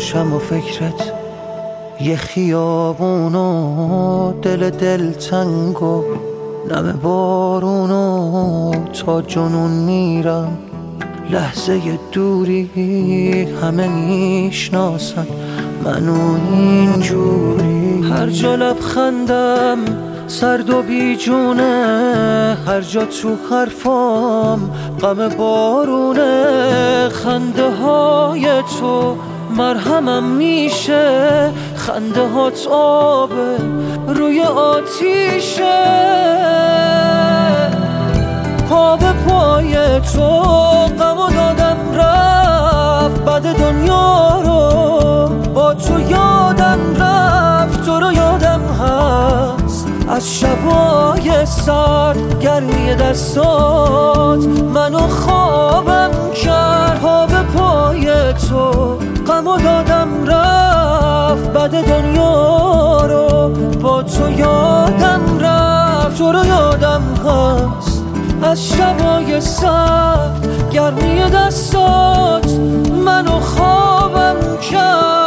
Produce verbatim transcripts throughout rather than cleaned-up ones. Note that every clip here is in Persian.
باشم و فکرت یه خیابونو دل دل تنگو نم بارونو تا جنون میرم. لحظه دوری همه میشناسن منو اینجوری. هر جا لبخندم سرد و بیجونه، هر جا تو حرفام غم بارونه. خنده های تو مرهمم میشه، خنده هات آبه روی آتیشه. پا به پای تو غمو دادم رفت، بعد دنیا رو با تو یادم رفت. تو رو یادم هست از شبای سرد، گرمی دستات منو خوابم کرد. پا به پای تو غمو دادم رفت، بعد دنیا رو با تو یادم رفت. تو رو یادم هست از شبای سرد، گرمی دستات منو خوابم کرد.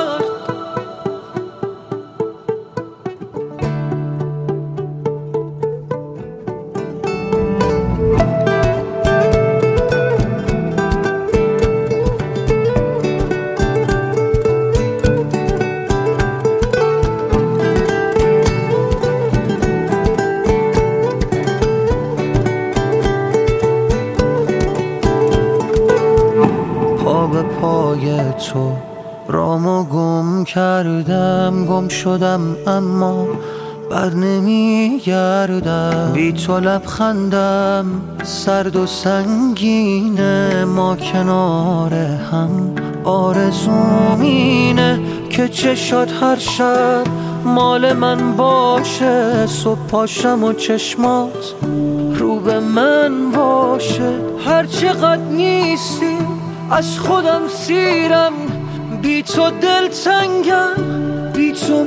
به پای تو رامو گم کردم، گم شدم اما بر نمیگردم. بی تو لبخندم سرد و سنگینه، ما کنار هم آرزوم اینه که چشات هر شب مال من باشه. صبح پاشم و چشمات رو به من باشه. هر چقدر نیستی از خودم سیرم، بی تو دل تنگم، بی تو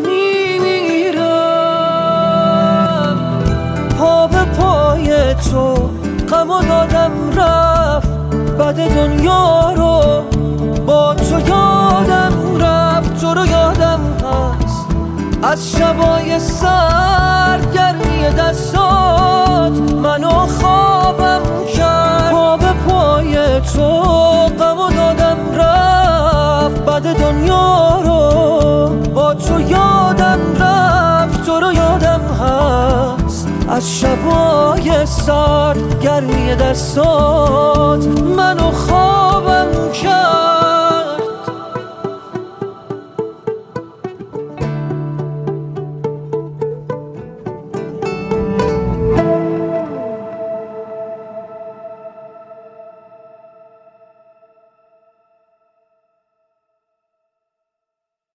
میمیرم. پا به پای تو غمو دادم رفت، بعد دنیا رو با تو یادم رفت. تو رو یادم هست از شبای سرد، گرمی دستات منو خوابم کرد. پا به پای تو غمو دادم رفت، بعد دنیا رو با تو یادم رفت. تو رو یادم هست از شبای سرد، گرمی دستات منو خوابم کرد.